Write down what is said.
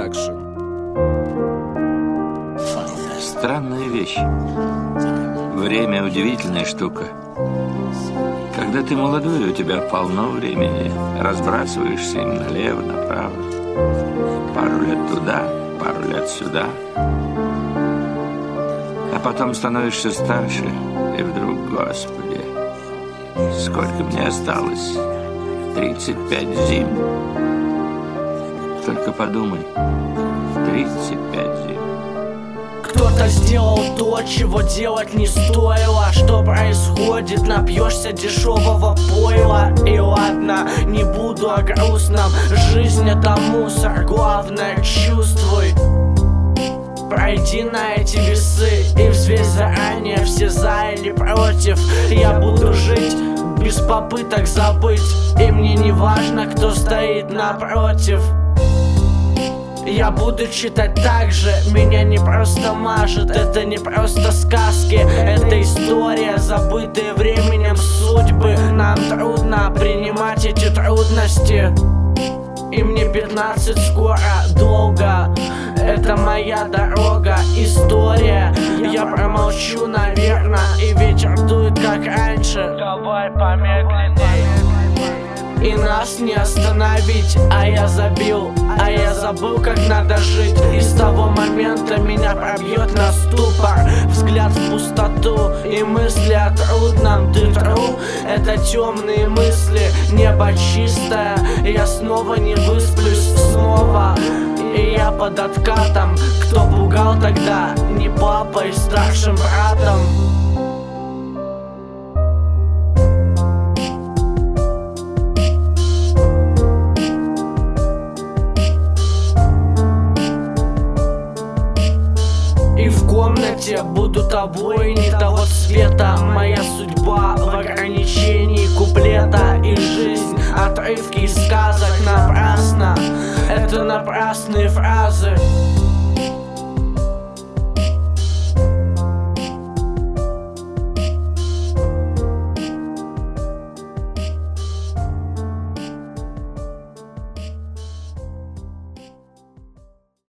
Production. Странная вещь. Время — удивительная штука. Когда ты молодой, у тебя полно времени. Разбрасываешься им налево, направо. Пару лет туда, пару лет сюда. А потом становишься старше, и вдруг, Господи, сколько мне осталось? 35 зим. Только подумай, 35 зим. Кто-то сделал то, чего делать не стоило. Что происходит? Напьешься дешевого пойла. И ладно, не буду о грустном. Жизнь — это мусор, главное чувствуй. Пройди на эти весы и взвесь заранее все за или против. Я буду жить без попыток забыть, и мне не важно, кто стоит напротив. Я буду читать так же, меня не просто мажет. Это не просто сказки, это история, забытые временем судьбы. Нам трудно принимать эти трудности, и мне 15 скоро, долго. Это моя дорога, история. Я промолчу, наверно, и ветер дует, как раньше. Давай помедленней. И нас не остановить, а я забил, а я забыл, как надо жить. И с того момента меня пробьет на ступор, взгляд в пустоту и мысли о трудном. Ты true? Это темные мысли, небо чистое. Я снова не высплюсь, снова. И я под откатом. Кто пугал тогда? Не папой, старшим братом. И в комнате буду тобой не того цвета. Моя судьба в ограничении куплета. И жизнь — отрывки из сказок напрасно. Это напрасные фразы.